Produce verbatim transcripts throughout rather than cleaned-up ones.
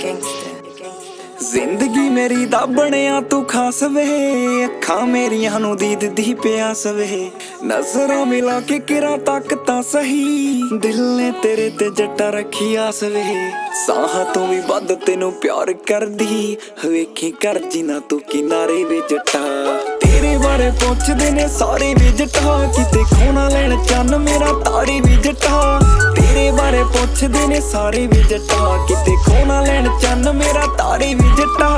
ਜ਼ਿੰਦਗੀ ਮੇਰੀ ਦਾ ਬਣਿਆ ਤੂੰ ਖਾਸ ਵੇ, ਅੱਖਾਂ ਮੇਰੀਆਂ ਨੂੰ ਦੀਦ ਦੀ ਪਿਆਸ ਵੇ। ਨਜ਼ਰਾਂ ਮਿਲਾ ਕੇ ਕਿਰਾਂ ਤੱਕ ਤਾਂ ਸਹੀ, ਦਿਲ ਨੇ ਤੇਰੇ ਤੇ ਜੱਟਾ ਰੱਖੀ ਆਸ ਵੇ। ਸਾਹਾਂ ਤੋਂ ਵੀ ਵੱਧ ਤੈਨੂੰ ਪਿਆਰ ਕਰਦੀ, ਵੇਖੀ ਕਰ ਜਿਨਾ ਤੂੰ ਕਿਨਾਰੇ ਵੇ ਜੱਟਾ। ਤੇਰੇ ਬਾਰੇ ਪੁੱਛਦੇ ਨੇ ਸਾਰੇ ਵੀ ਜੱਟਾ, ਕਿਤੇ ਖੋਣਾ ਲੈਣ ਚੰਨ ਮੇਰਾ ਤਾਰੇ ਵੀ ਜੱਟਾ। ਤੇਰੇ ਬਾਰੇ ਪੁੱਛਦੇ ਨੇ ਸਾਰੇ ਵੀ ਜੱਟਾ, ਕਿਤੇ ਖੋਣਾ ਲੈਣ ਚੰਨ ਮੇਰਾ ਤਾਰੇ ਵੀ ਜੱਟਾ।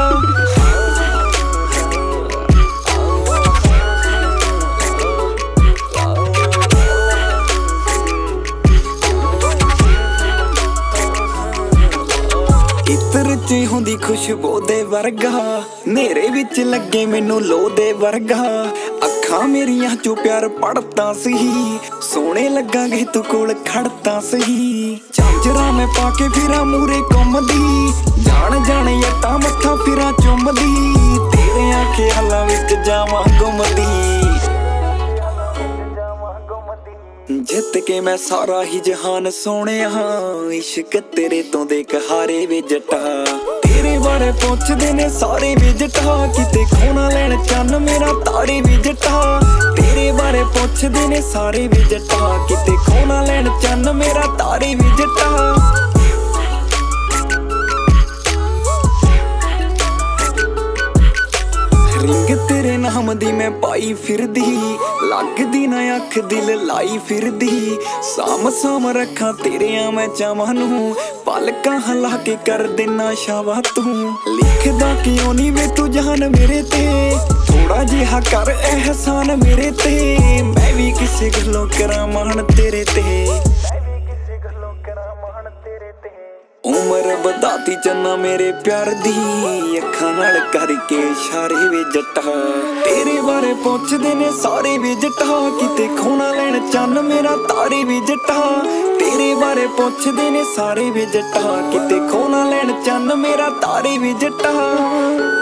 ਇਤਰ ਚ ਹੁੰਦੀ ਖੁਸ਼ਬੂ ਦੇ ਵਰਗਾ, ਨੇਰੇ ਵਿੱਚ ਲੱਗੇ ਮੈਨੂੰ ਲੋ ਦੇ ਵਰਗਾ। ਅੱਖਾਂ ਮੇਰੀਆਂ ਚੋਂ ਪਿਆਰ ਪੜਤਾ ਸਹੀ, ਸੋਹਣੇ ਲੱਗਾਂਗੇ ਤੂੰ ਕੋਲ ਖੜਤਾ ਸਹੀ। ਝਾਂਜਰਾਂ ਮੈਂ ਪਾ ਕੇ ਫਿਰਾਂ ਮੂਰੇ ਘੁੰਮਦੀ, ਜਾਣ ਜਾਣ ਯੱਟਾ ਮੱਥਾ ਫਿਰਾਂ ਚੁੰਮਦੀ। ਤੇਰੇ ਖਿਆਲਾਂ ਵਿੱਚ ਜਾਵਾਂ ਗੁੰਮਦੀ, ਜਿੱਤ ਕੇ ਮੈਂ ਸਾਰਾ ਹੀ ਜਹਾਨ ਸੋਹਣਿਆ। ਇਸ਼ਕ ਤੇਰੇ ਤੋਂ ਦੇਖ ਹਾਰੇ ਵੇ ਜੱਟਾ। ਤੇਰੇ ਬਾਰੇ ਪੁੱਛਦੇ ਨੇ ਸਾਰੇ ਵੀ ਜੱਟਾ, ਕਿਤੇ ਖੋਣਾ ਲੈਣ ਚੰਨ ਮੇਰਾ ਤਾਰੇ ਵੀ ਜੱਟਾ। ਤੇਰੇ ਬਾਰੇ ਪੁੱਛਦੇ ਨੇ ਸਾਰੇ ਵੀ ਜੱਟਾ, ਕਿਤੇ ਖੋਣਾ ਲੈਣ ਚੰਨ ਮੇਰਾ ਤਾਰੇ ਵੀ ਜੱਟਾ। ਰਿੰਗ ਤੇਰੇ ਨਾਮ ਦੀ ਮੈਂ ਪਾਈ ਫਿਰਦੀ, ਲੱਗਦੀ ਨਾ ਅੱਖ ਦਿਲ ਲਾਈ ਫਿਰਦੀ। ਸਾਮ ਸਾਮ ਰੱਖਾਂ ਤੇਰਿਆਂ ਮੈਂ ਚਾਵਾਂ ਨੂੰ, ਪਲਕਾਂ ਹਲਾ ਕੇ ਕਰ ਦੇਣਾ ਸ਼ਾਵਾ ਤੂੰ। ਲਿਖਦਾ ਕਿਉਂ ਨੀ ਵੇ ਤੂੰ ਜਾਨ ਮੇਰੇ ਤੇ, ਥੋੜਾ ਜਿਹਾ ਕਰ ਅਹਿਸਾਨ ਮੇਰੇ ਤੇ। ਮੈਂ ਵੀ ਕਿਸੇ ਗੱਲੋਂ ਕਰਾਂ ਮਾਣ ਤੇਰੇ ਤੇ, ਉਮਰ ਵਧਾਤੀ ਚੰਨਾ ਮੇਰੇ ਪਿਆਰ ਦੀ। ਅੱਖਾਂ ਨਾਲ ਕਰਕੇ ਇਸ਼ਾਰੇ ਵੇ ਜੱਟਾ। ਤੇਰੇ ਬਾਰੇ ਪੁੱਛਦੇ ਨੇ ਸਾਰੇ ਵੀ ਜੱਟਾ, ਕਿਤੇ ਖੋਣਾ ਲੈਣ ਚੰਨ ਮੇਰਾ ਤਾਰੇ ਵੀ ਜੱਟਾ। ਤੇਰੇ ਬਾਰੇ ਪੁੱਛਦੇ ਨੇ ਸਾਰੇ ਵੀ ਜੱਟਾ, ਕਿਤੇ ਖੋਣਾ ਲੈਣ ਚੰਨ ਮੇਰਾ ਤਾਰੇ ਵੀ ਜੱਟਾ।